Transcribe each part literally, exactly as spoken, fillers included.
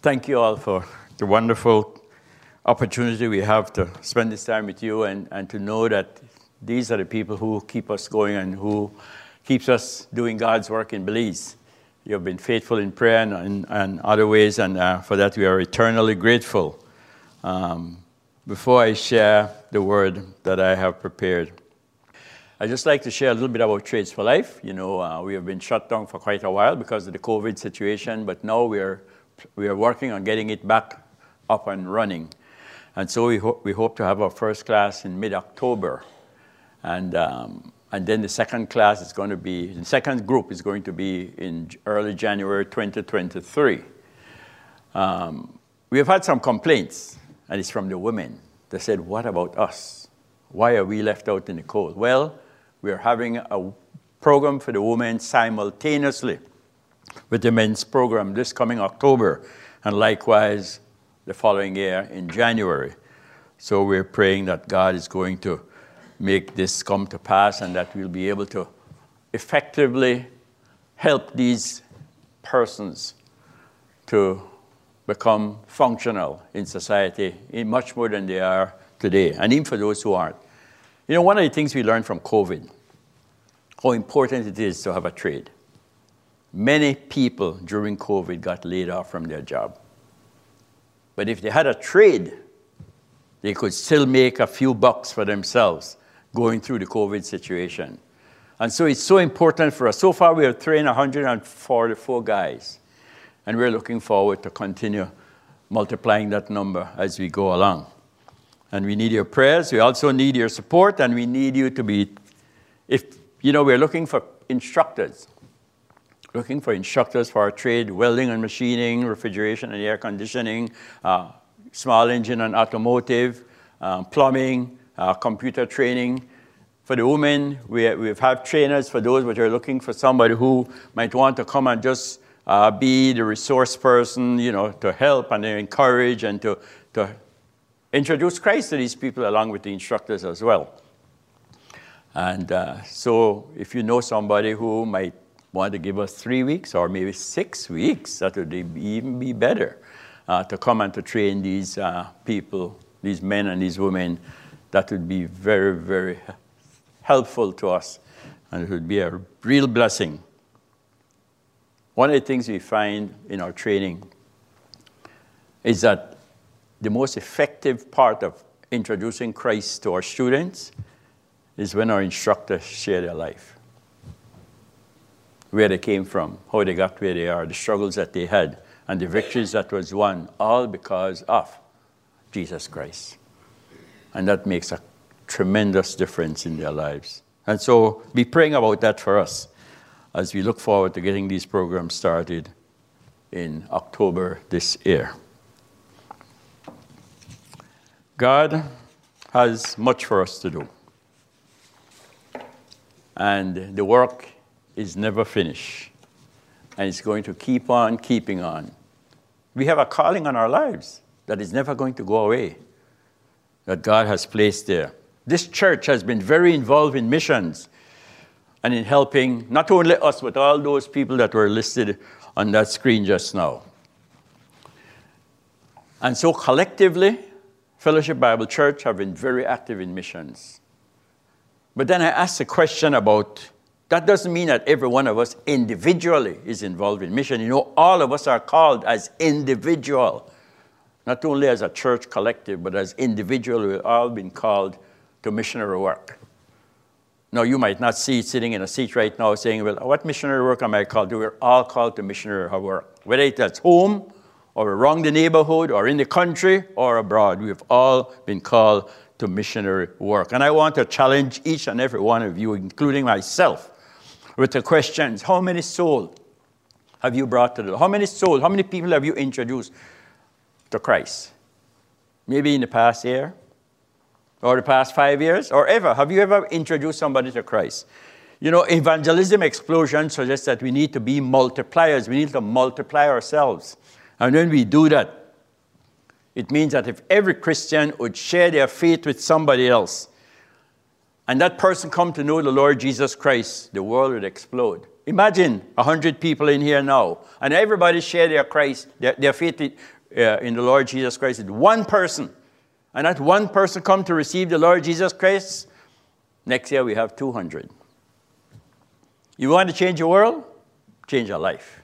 Thank you all for the wonderful opportunity we have to spend this time with you and, and to know that these are the people who keep us going and who keeps us doing God's work in Belize. You have been faithful in prayer and, and, and other ways, and uh, for that we are eternally grateful. Um, before I share the word that I have prepared, I'd just like to share a little bit about Trades for Life. You know, uh, we have been shut down for quite a while because of the COVID situation, but now we are we are working on getting it back up and running. And so we, ho- we hope to have our first class in mid-October. And um, and then the second class is going to be, the second group is going to be in early January twenty twenty-three. Um, we have had some complaints, and it's from the women. They said, what about us? Why are we left out in the cold? Well, we are having a program for the women simultaneously with the men's program this coming October, and likewise the following year in January. So we're praying that God is going to make this come to pass and that we'll be able to effectively help these persons to become functional in society in much more than they are today, and even for those who aren't. You know, one of the things we learned from COVID, how important it is to have a trade. Many people during COVID got laid off from their job. But if they had a trade, they could still make a few bucks for themselves going through the COVID situation. And so it's so important for us. So far, we have trained one hundred forty-four guys, and we're looking forward to continue multiplying that number as we go along. And we need your prayers. We also need your support, and we need you to be, if, you know, we're looking for instructors. Looking for instructors for our trade, welding and machining, refrigeration and air conditioning, uh, small engine and automotive, uh, plumbing, uh, computer training. For the women, we, we have trainers for those which are looking for somebody who might want to come and just uh, be the resource person, you know, to help and to encourage and to, to introduce Christ to these people along with the instructors as well. And uh, so if you know somebody who might want to give us three weeks or maybe six weeks, that would even be better, uh, to come and to train these uh, people, these men and these women. That would be very, very helpful to us, and it would be a real blessing. One of the things we find in our training is that the most effective part of introducing Christ to our students is when our instructors share their life. Where they came from, how they got where they are, the struggles that they had, and the victories that was won, all because of Jesus Christ. And that makes a tremendous difference in their lives. And so be praying about that for us as we look forward to getting these programs started in October this year. God has much for us to do. And the work is never finished, and it's going to keep on keeping on. We have a calling on our lives that is never going to go away, that God has placed there. This church has been very involved in missions and in helping not only us, but all those people that were listed on that screen just now. And so collectively, Fellowship Bible Church have been very active in missions. But then I asked a question about, that doesn't mean that every one of us individually is involved in mission. You know, all of us are called as individual, not only as a church collective, but as individual. We've all been called to missionary work. Now, you might not see sitting in a seat right now saying, well, what missionary work am I called to? We're all called to missionary work, whether it's at home or around the neighborhood or in the country or abroad. We've all been called to missionary work. And I want to challenge each and every one of you, including myself, with the questions: how many souls have you brought to the Lord? How many souls, how many people have you introduced to Christ? Maybe in the past year, or the past five years, or ever. Have you ever introduced somebody to Christ? You know, evangelism explosion suggests that we need to be multipliers. We need to multiply ourselves. And when we do that, it means that if every Christian would share their faith with somebody else, and that person come to know the Lord Jesus Christ, the world would explode. imagine a hundred people in here now, and everybody share their Christ, their, their faith in, uh, in the Lord Jesus Christ. It's one person, and that one person come to receive the Lord Jesus Christ. Next year we have two hundred. You want to change your world? Change your life.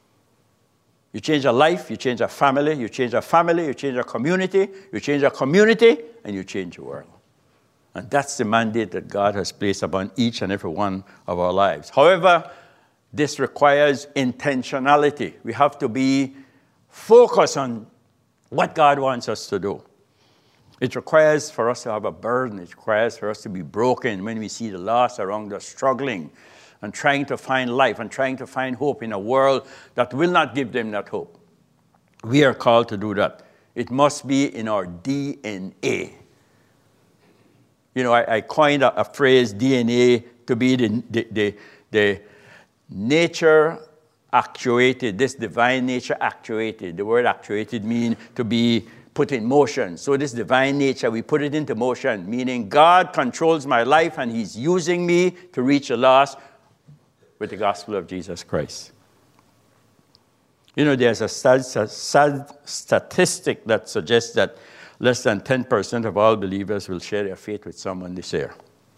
You change your life, you change your family, you change your family, you change your community, you change your community, and you change your world. And that's the mandate that God has placed upon each and every one of our lives. However, this requires intentionality. We have to be focused on what God wants us to do. It requires for us to have a burden. It requires for us to be broken when we see the lost around us struggling and trying to find life and trying to find hope in a world that will not give them that hope. We are called to do that. It must be in our D N A. You know, I, I coined a, a phrase, D N A, to be the, the, the, the nature actuated, this divine nature actuated. The word actuated means to be put in motion. So this divine nature, we put it into motion, meaning God controls my life and he's using me to reach the lost with the gospel of Jesus Christ. You know, there's a sad, sad statistic that suggests that less than ten percent of all believers will share their faith with someone this year.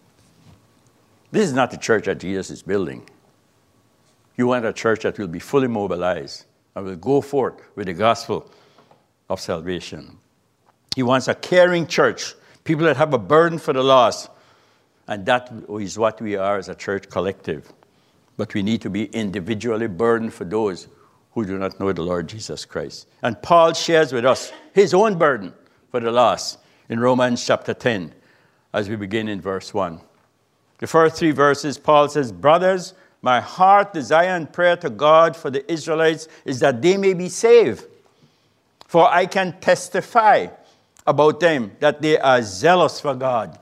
This is not the church that Jesus is building. You want a church that will be fully mobilized and will go forth with the gospel of salvation. He wants a caring church, people that have a burden for the lost. And that is what we are as a church collective. But we need to be individually burdened for those who do not know the Lord Jesus Christ. And Paul shares with us his own burden for the lost in Romans chapter ten, as we begin in verse one. The first three verses, Paul says, brothers, my heart desire and prayer to God for the Israelites is that they may be saved. For I can testify about them that they are zealous for God.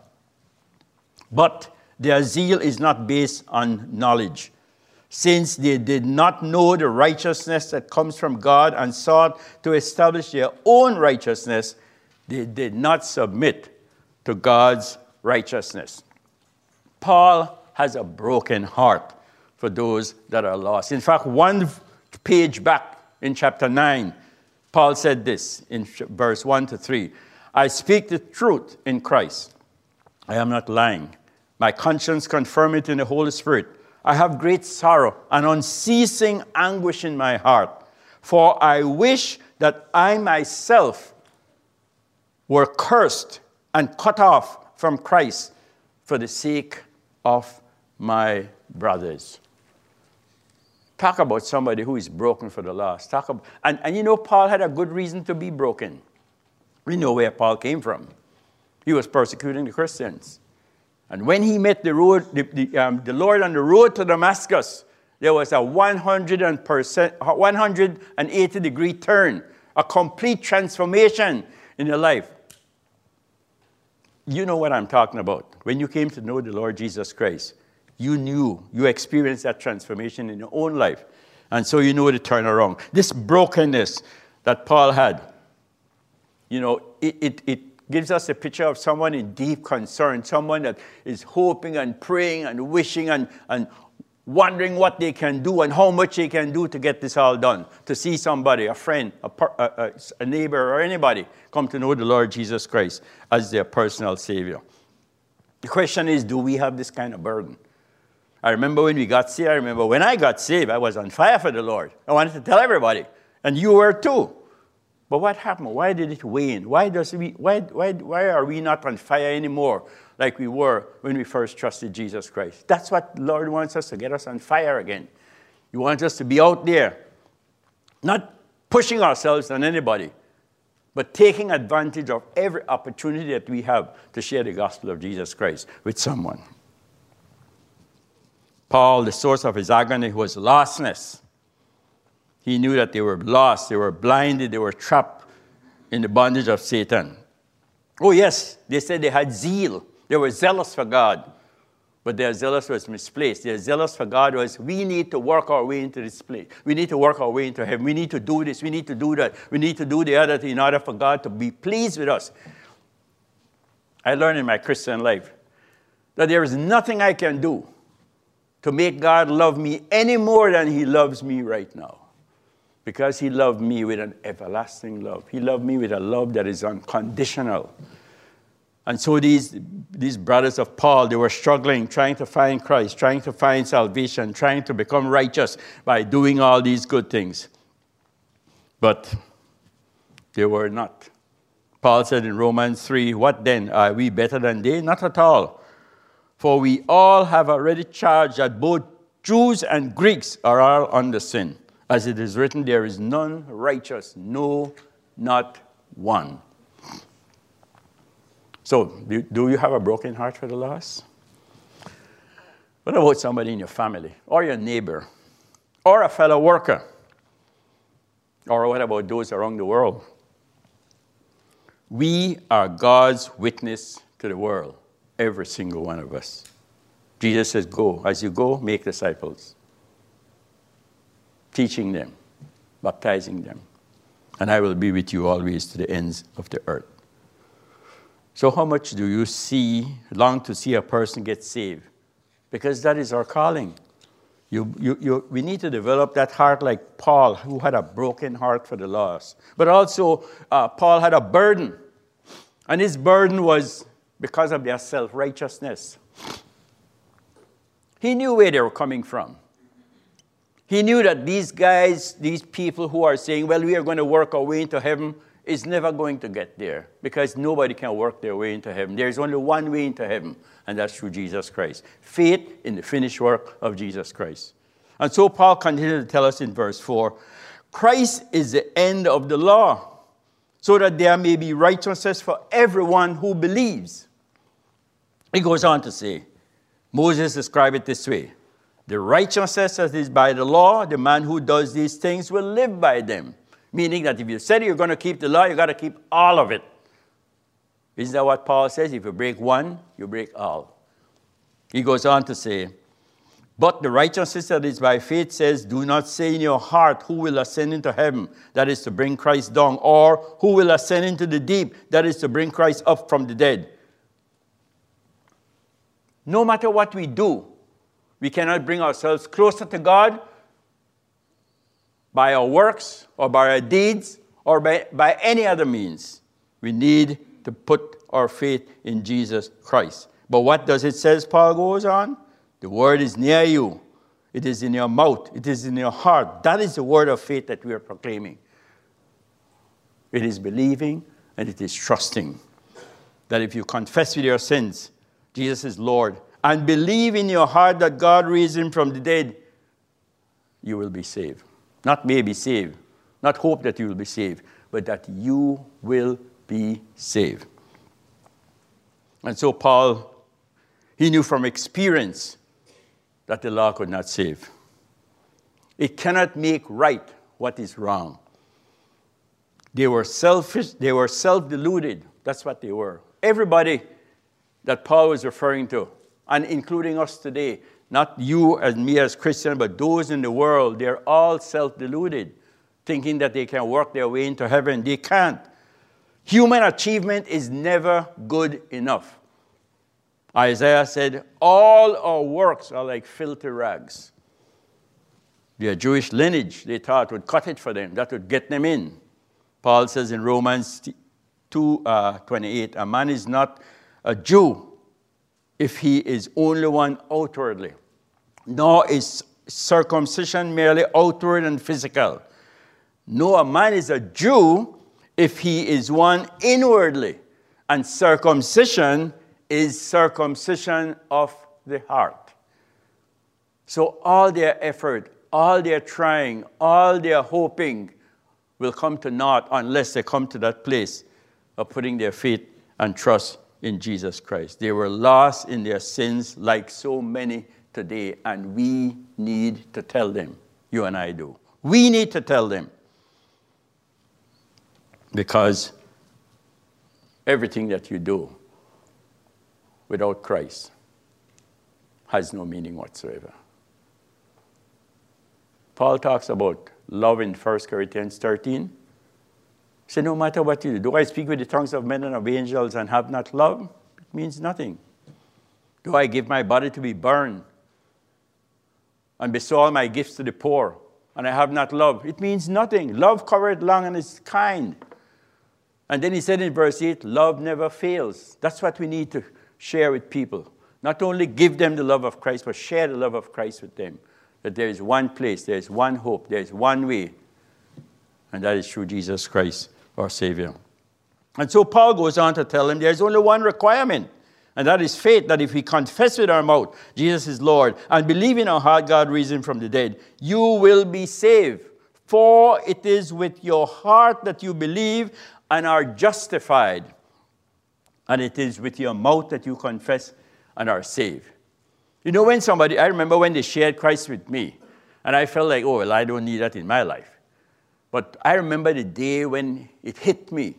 But their zeal is not based on knowledge, since they did not know the righteousness that comes from God and sought to establish their own righteousness. They did not submit to God's righteousness. Paul has a broken heart for those that are lost. In fact, one page back in chapter nine, Paul said this in verse one to three. I speak the truth in Christ. I am not lying. My conscience confirms it in the Holy Spirit. I have great sorrow and unceasing anguish in my heart, for I wish that I myself were cursed and cut off from Christ for the sake of my brothers. Talk about somebody who is broken for the lost. Talk about, and, and you know, Paul had a good reason to be broken. We know where Paul came from. He was persecuting the Christians. And when he met the, road, the, the, um, the Lord on the road to Damascus, there was a one hundred eighty degree turn, a complete transformation in your life. You know what I'm talking about. When you came to know the Lord Jesus Christ, you knew, you experienced that transformation in your own life. And so you know the turnaround. This brokenness that Paul had, you know, it, it, it gives us a picture of someone in deep concern, someone that is hoping and praying and wishing and, and wondering what they can do and how much they can do to get this all done. To see somebody, a friend, a, a, a neighbor, or anybody come to know the Lord Jesus Christ as their personal Savior. The question is, do we have this kind of burden? I remember when we got saved, I remember when I got saved, I was on fire for the Lord. I wanted to tell everybody, and you were too. But what happened? Why did it wane? Why, does we, why, why, why are we not on fire anymore like we were when we first trusted Jesus Christ? That's what the Lord wants us to get us on fire again. He wants us to be out there, not pushing ourselves on anybody, but taking advantage of every opportunity that we have to share the gospel of Jesus Christ with someone. Paul, the source of his agony was lostness. He knew that they were lost, they were blinded, they were trapped in the bondage of Satan. Oh yes, they said they had zeal. They were zealous for God. But their zealous was misplaced. Their zealous for God was, we need to work our way into this place. We need to work our way into heaven. We need to do this. We need to do that. We need to do the other thing in order for God to be pleased with us. I learned in my Christian life that there is nothing I can do to make God love me any more than he loves me right now. Because he loved me with an everlasting love. He loved me with a love that is unconditional. And so these, these brothers of Paul, they were struggling, trying to find Christ, trying to find salvation, trying to become righteous by doing all these good things. But they were not. Paul said in Romans three, what then? Are we better than they? Not at all. For we all have already charged that both Jews and Greeks are all under sin. As it is written, there is none righteous, no, not one. So, do, do you have a broken heart for the lost? What about somebody in your family, or your neighbor, or a fellow worker? Or what about those around the world? We are God's witness to the world, every single one of us. Jesus says, go. As you go, make disciples. Teaching them, baptizing them. And I will be with you always to the ends of the earth. So how much do you see, long to see a person get saved? Because that is our calling. You, you, you, we need to develop that heart like Paul, who had a broken heart for the lost. But also, uh, Paul had a burden. And his burden was because of their self-righteousness. He knew where they were coming from. He knew that these guys, these people who are saying, well, we are going to work our way into heaven, is never going to get there. Because nobody can work their way into heaven. There is only one way into heaven, and that's through Jesus Christ. Faith in the finished work of Jesus Christ. And so Paul continued to tell us in verse four, Christ is the end of the law, so that there may be righteousness for everyone who believes. He goes on to say, Moses described it this way. The righteousness that is by the law, the man who does these things will live by them. Meaning that if you said you're going to keep the law, you've got to keep all of it. Isn't that what Paul says? If you break one, you break all. He goes on to say, but the righteousness that is by faith says, do not say in your heart, who will ascend into heaven? That is to bring Christ down. Or who will ascend into the deep? That is to bring Christ up from the dead. No matter what we do, we cannot bring ourselves closer to God by our works or by our deeds or by, by any other means. We need to put our faith in Jesus Christ. But what does it say, Paul goes on? The word is near you. It is in your mouth. It is in your heart. That is the word of faith that we are proclaiming. It is believing and it is trusting that if you confess with your sins, Jesus is Lord, and believe in your heart that God raised him from the dead, you will be saved. Not maybe saved, not hope that you will be saved, but that you will be saved. And so Paul, he knew from experience that the law could not save. It cannot make right what is wrong. They were selfish, they were self-deluded. That's what they were. Everybody that Paul was referring to, and including us today, not you and me as Christians, but those in the world, they're all self-deluded, thinking that they can work their way into heaven. They can't. Human achievement is never good enough. Isaiah said, all our works are like filthy rags. Their Jewish lineage, they thought, would cut it for them. That would get them in. Paul says in Romans two twenty-eight, a man is not a Jew if he is only one outwardly, nor is circumcision merely outward and physical. No, a man is a Jew if he is one inwardly, and circumcision is circumcision of the heart. So all their effort, all their trying, all their hoping will come to naught unless they come to that place of putting their faith and trust in Jesus Christ. They were lost in their sins like so many today, and we need to tell them. You and I do. We need to tell them. Because everything that you do without Christ has no meaning whatsoever. Paul talks about love in First Corinthians thirteen. He said, no matter what you do, do I speak with the tongues of men and of angels and have not love? It means nothing. Do I give my body to be burned and bestow all my gifts to the poor, and I have not love, it means nothing. Love covereth long and is kind. And then he said in verse eight, love never fails. That's what we need to share with people. Not only give them the love of Christ, but share the love of Christ with them. That there is one place, there is one hope, there is one way, and that is through Jesus Christ, our Savior. And so Paul goes on to tell him there is only one requirement, and that is faith, that if we confess with our mouth Jesus is Lord and believe in our heart God raised him from the dead, you will be saved. For it is with your heart that you believe and are justified, and it is with your mouth that you confess and are saved. You know, when somebody, I remember when they shared Christ with me, and I felt like, oh, well, I don't need that in my life. But I remember the day when it hit me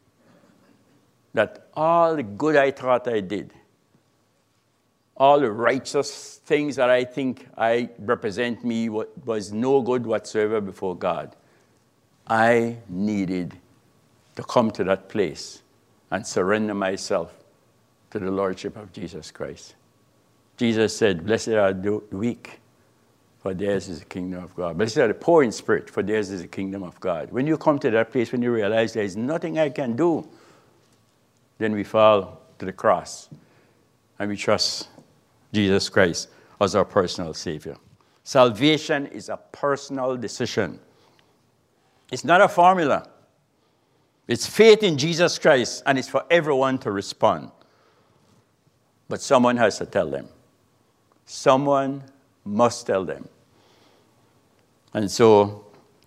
that all the good I thought I did, all the righteous things that I think I represent me was no good whatsoever before God. I needed to come to that place and surrender myself to the Lordship of Jesus Christ. Jesus said, blessed are the weak, for theirs is the kingdom of God. Blessed are the poor in spirit, for theirs is the kingdom of God. When you come to that place, when you realize there is nothing I can do, then we fall to the cross and we trust Jesus Christ as our personal Savior. Salvation is a personal decision. It's not a formula. It's faith in Jesus Christ, and it's for everyone to respond. But someone has to tell them. Someone must tell them. And so,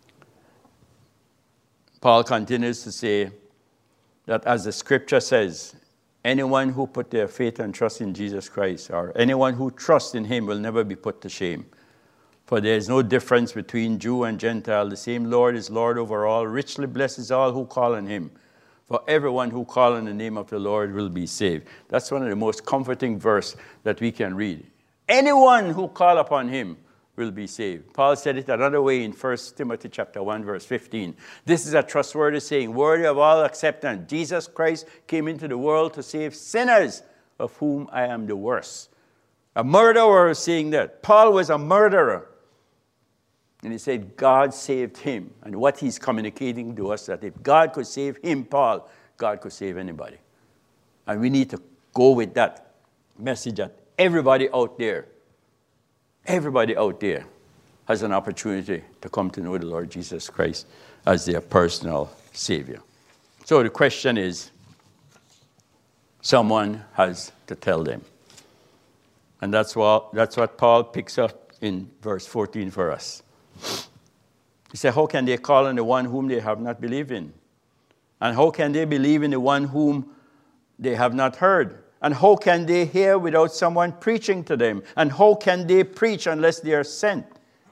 Paul continues to say that as the scripture says, anyone who put their faith and trust in Jesus Christ, or anyone who trusts in him, will never be put to shame. For there is no difference between Jew and Gentile. The same Lord is Lord over all, richly blesses all who call on him. For everyone who calls on the name of the Lord will be saved. That's one of the most comforting verses that we can read. Anyone who calls upon him will be saved. Paul said it another way in First Timothy chapter one, verse fifteen. This is a trustworthy saying, worthy of all acceptance. Jesus Christ came into the world to save sinners, of whom I am the worst. A murderer was saying that. Paul was a murderer. And he said, God saved him. And what he's communicating to us, that if God could save him, Paul, God could save anybody. And we need to go with that message that everybody out there, everybody out there has an opportunity to come to know the Lord Jesus Christ as their personal Savior. So the question is, someone has to tell them. And that's what, that's what Paul picks up in verse fourteen for us. He said, how can they call on the one whom they have not believed in? And how can they believe in the one whom they have not heard? And how can they hear without someone preaching to them? And how can they preach unless they are sent?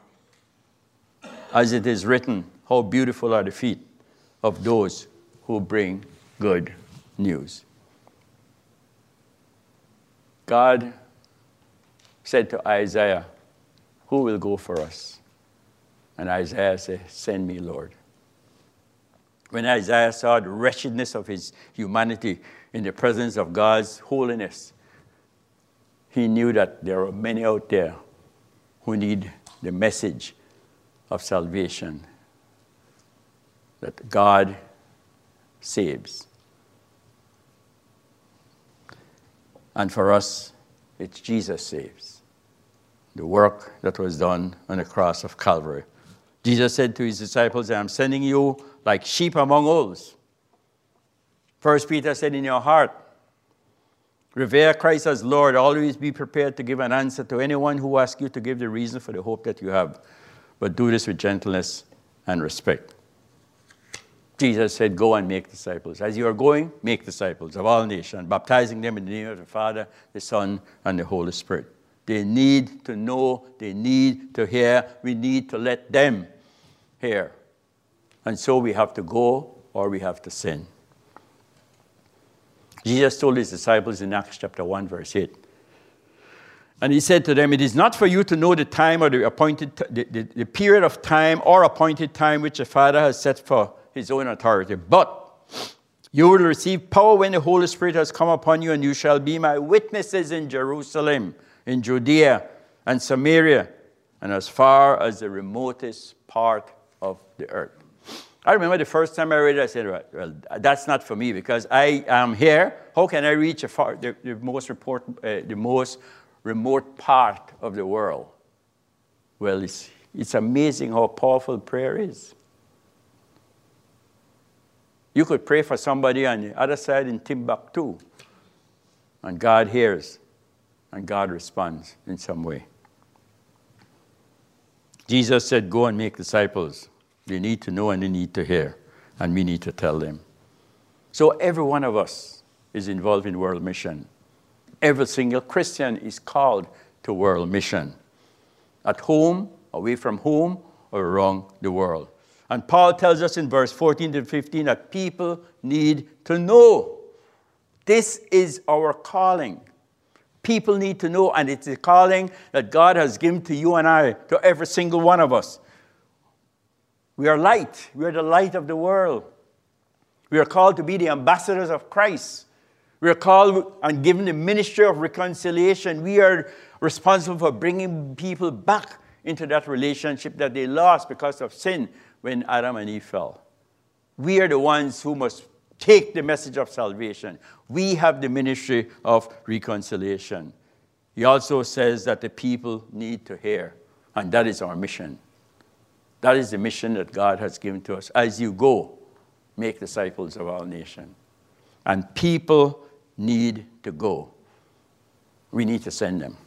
As it is written, how beautiful are the feet of those who bring good news. God said to Isaiah, who will go for us? And Isaiah said, send me, Lord. When Isaiah saw the wretchedness of his humanity in the presence of God's holiness, he knew that there are many out there who need the message of salvation, that God saves. And for us, it's Jesus saves. The work that was done on the cross of Calvary. Jesus said to his disciples, I am sending you like sheep among wolves. First Peter said, in your heart, revere Christ as Lord. Always be prepared to give an answer to anyone who asks you to give the reason for the hope that you have. But do this with gentleness and respect. Jesus said, go and make disciples. As you are going, make disciples of all nations, baptizing them in the name of the Father, the Son, and the Holy Spirit. They need to know, they need to hear, we need to let them hear. And so we have to go or we have to sin. Jesus told his disciples in Acts chapter one, verse eight. And he said to them, it is not for you to know the time or the appointed, the, the, the period of time or appointed time which the Father has set for his own authority. But you will receive power when the Holy Spirit has come upon you, and you shall be my witnesses in Jerusalem, in Judea and Samaria, and as far as the remotest part of the earth. I remember the first time I read it, I said, well, that's not for me because I am here. How can I reach a far, the, the, most report, uh, the most remote part of the world? Well, it's, it's amazing how powerful prayer is. You could pray for somebody on the other side in Timbuktu, and God hears, and God responds in some way. Jesus said, go and make disciples. They need to know and they need to hear, and we need to tell them. So every one of us is involved in world mission. Every single Christian is called to world mission. At home, away from home, or around the world. And Paul tells us in verse fourteen to fifteen that people need to know. This is our calling. People need to know, and it's a calling that God has given to you and I, to every single one of us. We are light. We are the light of the world. We are called to be the ambassadors of Christ. We are called and given the ministry of reconciliation. We are responsible for bringing people back into that relationship that they lost because of sin when Adam and Eve fell. We are the ones who must take the message of salvation. We have the ministry of reconciliation. He also says that the people need to hear, and that is our mission. That is the mission that God has given to us. As you go, make disciples of all nations. And people need to go. We need to send them.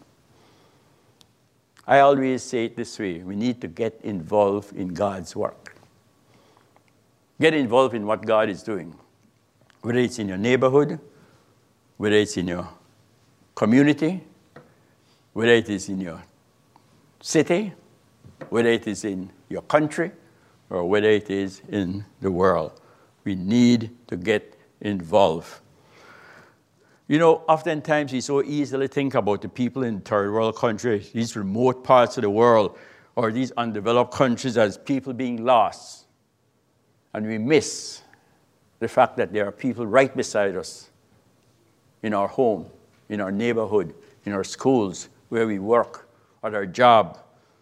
I always say it this way. We need to get involved in God's work. Get involved in what God is doing. Whether it's in your neighborhood, whether it's in your community, whether it is in your city, whether it is in your country, or whether it is in the world. We need to get involved. You know, oftentimes we so easily think about the people in third world countries, these remote parts of the world, or these undeveloped countries as people being lost. And we miss the fact that there are people right beside us in our home, in our neighborhood, in our schools, where we work, at our job,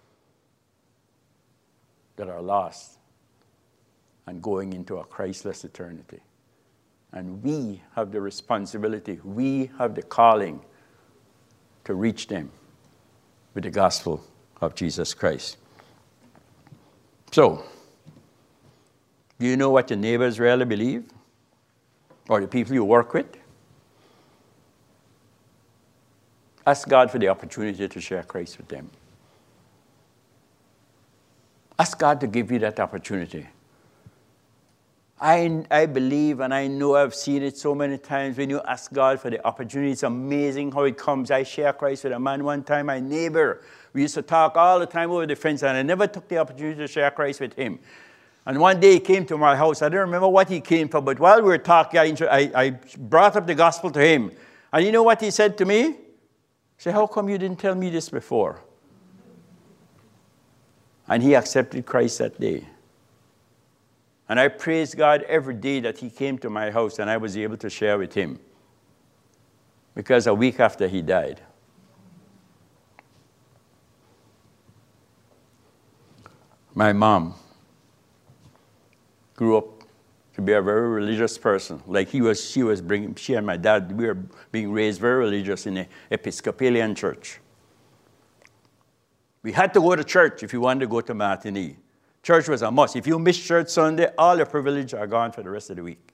that are lost and going into a Christless eternity. And we have the responsibility, we have the calling to reach them with the gospel of Jesus Christ. So, do you know what your neighbors really believe? Or the people you work with? Ask God for the opportunity to share Christ with them. Ask God to give you that opportunity. I, I believe, and I know I've seen it so many times, when you ask God for the opportunity, it's amazing how it comes. I shared Christ with a man one time, my neighbor. We used to talk all the time over the fence, and I never took the opportunity to share Christ with him. And one day he came to my house. I don't remember what he came for, but while we were talking, I, I, I brought up the gospel to him. And you know what he said to me? He said, how come you didn't tell me this before? And he accepted Christ that day. And I praise God every day that he came to my house and I was able to share with him. Because a week after he died. My mom grew up to be a very religious person. Like he was, she was bringing, she and my dad, we were being raised very religious in the Episcopalian church. We had to go to church if you wanted to go to matinee. Church was a must. If you miss church Sunday, all your privileges are gone for the rest of the week.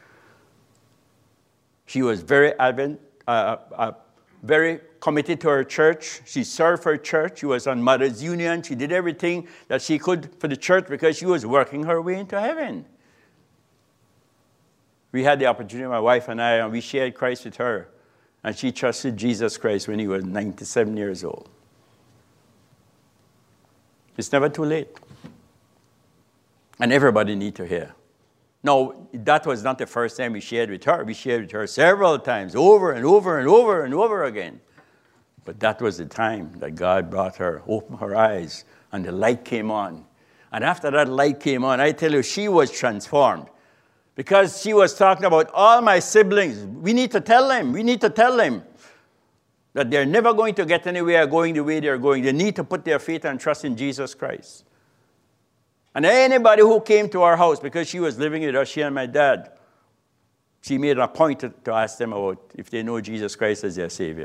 She was very advent, uh, uh, very committed to her church. She served her church. She was on Mother's Union. She did everything that she could for the church because she was working her way into heaven. We had the opportunity, my wife and I, and we shared Christ with her. And she trusted Jesus Christ when he was ninety-seven years old. It's never too late. And everybody needs to hear. No, that was not the first time we shared with her. We shared with her several times, over and over and over and over again. But that was the time that God brought her, opened her eyes, and the light came on. And after that light came on, I tell you, she was transformed. Because she was talking about all my siblings. We need to tell them. We need to tell them. that they're never going to get anywhere going the way they're going. They need to put their faith and trust in Jesus Christ. And anybody who came to our house, because she was living with us, she and my dad, she made a point to, to ask them about if they know Jesus Christ as their Savior.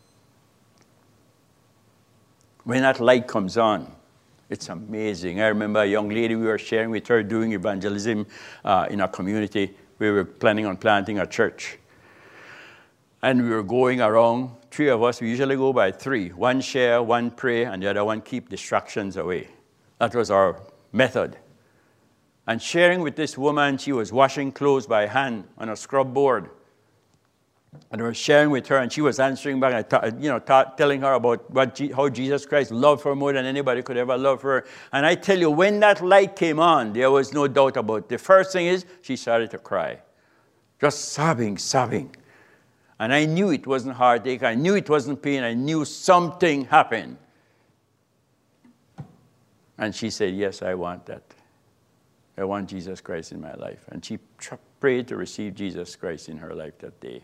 When that light comes on, it's amazing. I remember a young lady we were sharing with her doing evangelism uh, in our community. We were planning on planting a church. And we were going around, three of us, we usually go by three. One share, one pray, and the other one keep distractions away. That was our method. And sharing with this woman, she was washing clothes by hand on a scrub board. And I was sharing with her, and she was answering back, and ta- you know, ta- telling her about what G- how Jesus Christ loved her more than anybody could ever love her. And I tell you, when that light came on, there was no doubt about it. The first thing is, she started to cry. Just sobbing, sobbing. And I knew it wasn't heartache. I knew it wasn't pain. I knew something happened. And she said, yes, I want that. I want Jesus Christ in my life. And she tr- prayed to receive Jesus Christ in her life that day.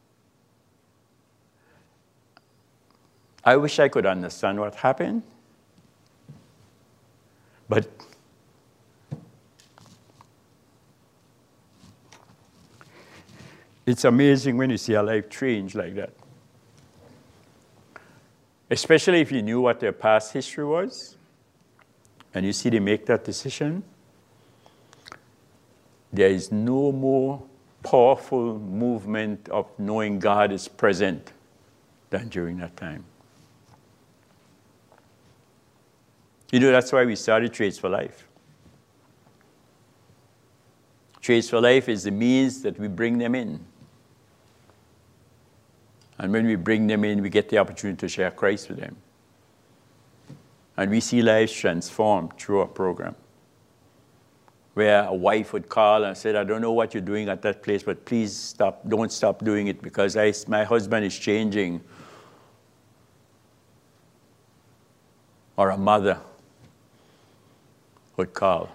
I wish I could understand what happened. But it's amazing when you see a life change like that. Especially if you knew what their past history was, and you see they make that decision. There is no more powerful movement of knowing God is present than during that time. You know, that's why we started Trades for Life. Trades for Life is the means that we bring them in. And when we bring them in, we get the opportunity to share Christ with them. And we see lives transformed through our program. Where a wife would call and say, I don't know what you're doing at that place, but please stop, don't stop doing it because I, my husband is changing. Or a mother would call.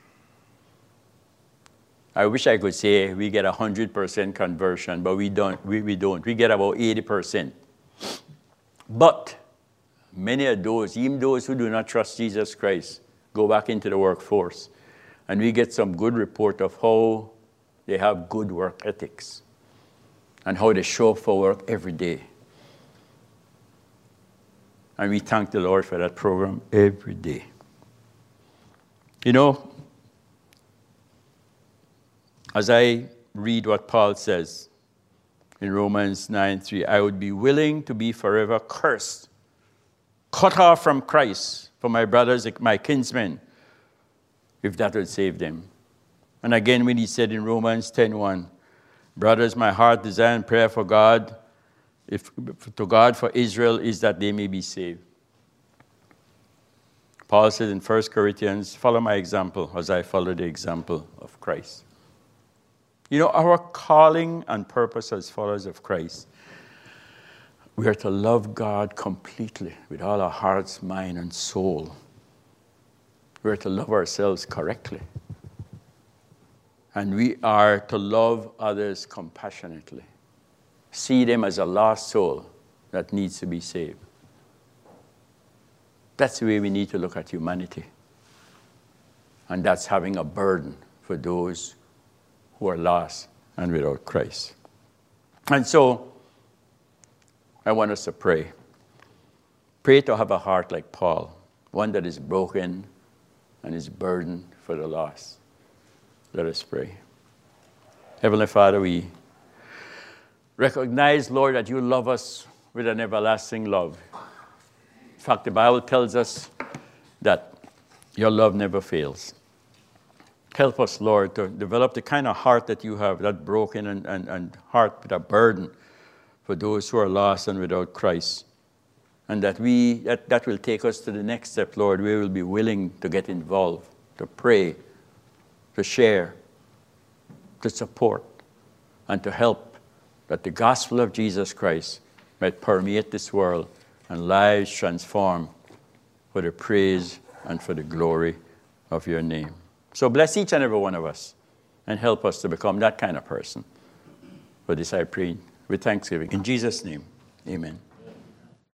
I wish I could say we get a one hundred percent conversion, but we don't. We, we don't. We get about eighty percent. But many of those, even those who do not trust Jesus Christ, go back into the workforce. And we get some good report of how they have good work ethics and how they show up for work every day. And we thank the Lord for that program every day. You know, as I read what Paul says in Romans nine three, I would be willing to be forever cursed, cut off from Christ for my brothers, my kinsmen, if that would save them. And again, when he said in Romans ten one, brothers, my heart desire and prayer for God, if to God for Israel is that they may be saved. Paul says in First Corinthians, follow my example as I follow the example of Christ. You know, our calling and purpose as followers of Christ, we are to love God completely with all our hearts, mind, and soul. We are to love ourselves correctly. And we are to love others compassionately. See them as a lost soul that needs to be saved. That's the way we need to look at humanity. And that's having a burden for those who are lost and without Christ. And so, I want us to pray. Pray to have a heart like Paul, one that is broken and is burdened for the lost. Let us pray. Heavenly Father, we recognize, Lord, that you love us with an everlasting love. In fact, the Bible tells us that your love never fails. Help us, Lord, to develop the kind of heart that you have, that broken and, and, and heart with a burden for those who are lost and without Christ. And that we that, that will take us to the next step, Lord. We will be willing to get involved, to pray, to share, to support, and to help that the gospel of Jesus Christ might permeate this world and lives transformed for the praise and for the glory of your name. So bless each and every one of us and help us to become that kind of person. For this I pray with thanksgiving. In Jesus' name, amen.